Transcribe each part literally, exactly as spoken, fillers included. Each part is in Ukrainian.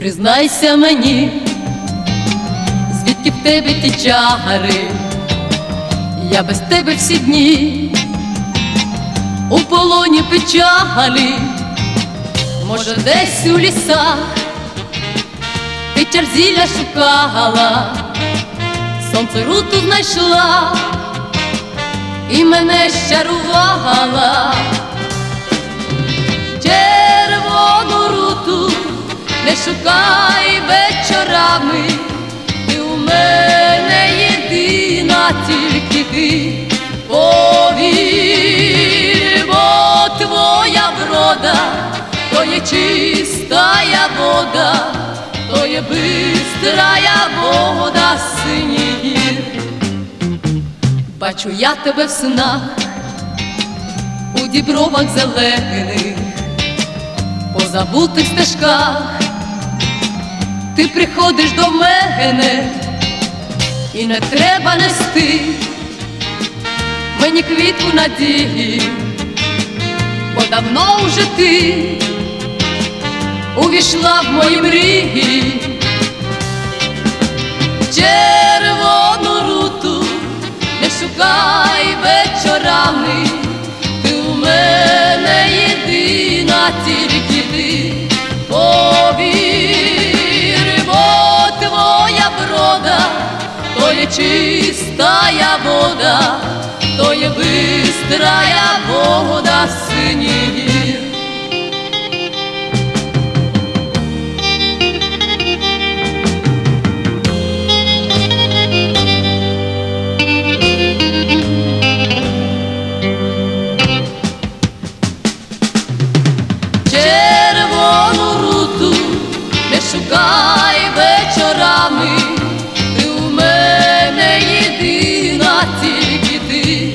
признайся мені, звідки в тебе ті чари, я без тебе всі дні у полоні печалі. Може, десь у лісах ти чар зілля шукала, сонце руту знайшла і мене щарувала. Червону руту не шукай вечорами, ти у мене єдина, тільки ти. Повір, бо твоя врода то є чистая вода, то є бистрая вода синіх гір. Бачу я тебе в снах, у дібровах зелених, по забутих стежках. Ти приходиш до мене, і не треба нести мені квітку надії, бо давно вже ти увійшла в мої мрії. Червону руту не шукай вечорами, ти у мене єдина, тільки ти. Повір, бо твоя врода то є чистая вода, то є бистрая вода синіх гір. Червону руту не шукай вечорами, ти у мене єдина, тільки ти.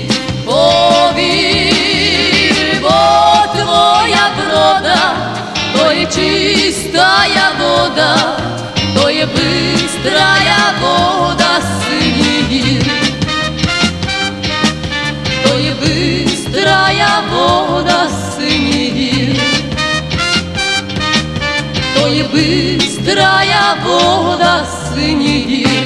Повір, бо твоя врода то є чистая вода, то є бистрая вода синіх гір, то є бистрая вода синіх гір, то є бистрая вода синіх гір.